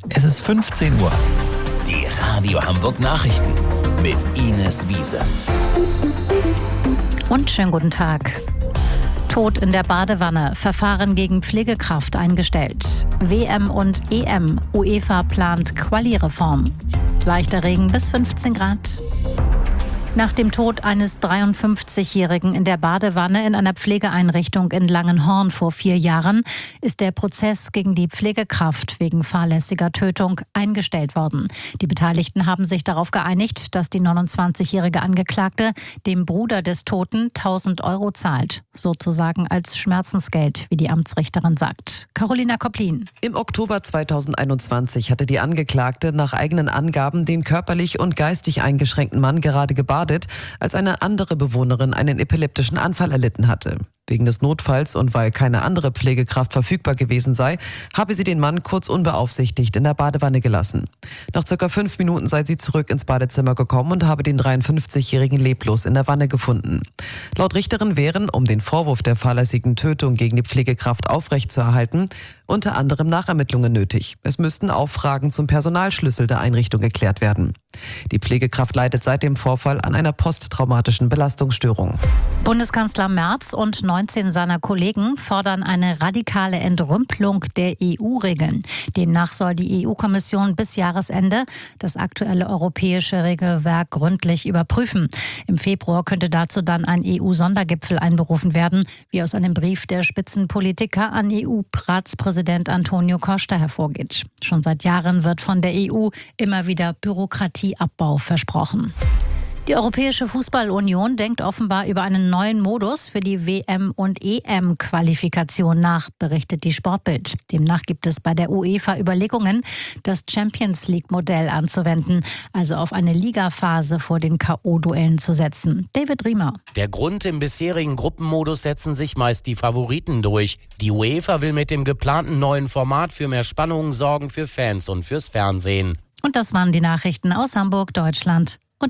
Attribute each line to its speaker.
Speaker 1: Es ist 15 Uhr.
Speaker 2: Die Radio Hamburg Nachrichten mit Ines Wiese.
Speaker 3: Und schönen guten Tag. Tod in der Badewanne. Verfahren gegen Pflegekraft eingestellt. WM und EM. UEFA plant Quali-Reform. Leichter Regen bis 15 Grad. Nach dem Tod eines 53-Jährigen in der Badewanne in einer Pflegeeinrichtung in Langenhorn vor 4 Jahren ist der Prozess gegen die Pflegekraft wegen fahrlässiger Tötung eingestellt worden. Die Beteiligten haben sich darauf geeinigt, dass die 29-jährige Angeklagte dem Bruder des Toten 1.000 € zahlt. Sozusagen als Schmerzensgeld, wie die Amtsrichterin sagt. Carolina Kopplin.
Speaker 4: Im Oktober 2021 hatte die Angeklagte nach eigenen Angaben den körperlich und geistig eingeschränkten Mann gerade gebadet, als eine andere Bewohnerin einen epileptischen Anfall erlitten hatte. Wegen des Notfalls und weil keine andere Pflegekraft verfügbar gewesen sei, habe sie den Mann kurz unbeaufsichtigt in der Badewanne gelassen. Nach ca. 5 Minuten sei sie zurück ins Badezimmer gekommen und habe den 53-Jährigen leblos in der Wanne gefunden. Laut Richterin wären, um den Vorwurf der fahrlässigen Tötung gegen die Pflegekraft aufrechtzuerhalten, unter anderem Nachermittlungen nötig. Es müssten auch Fragen zum Personalschlüssel der Einrichtung geklärt werden. Die Pflegekraft leidet seit dem Vorfall an einer posttraumatischen Belastungsstörung.
Speaker 3: Bundeskanzler Merz und 19 seiner Kollegen fordern eine radikale Entrümpelung der EU-Regeln. Demnach soll die EU-Kommission bis Jahresende das aktuelle europäische Regelwerk gründlich überprüfen. Im Februar könnte dazu dann ein EU-Sondergipfel einberufen werden, wie aus einem Brief der Spitzenpolitiker an EU-Ratspräsident Antonio Costa hervorgeht. Schon seit Jahren wird von der EU immer wieder Bürokratieabbau versprochen. Die Europäische Fußballunion denkt offenbar über einen neuen Modus für die WM- und EM-Qualifikation nach, berichtet die Sportbild. Demnach gibt es bei der UEFA Überlegungen, das Champions-League-Modell anzuwenden, also auf eine Ligaphase vor den K.O.-Duellen zu setzen. David Riemer.
Speaker 5: Der Grund: im bisherigen Gruppenmodus setzen sich meist die Favoriten durch. Die UEFA will mit dem geplanten neuen Format für mehr Spannung sorgen, für Fans und fürs Fernsehen.
Speaker 3: Und das waren die Nachrichten aus Hamburg, Deutschland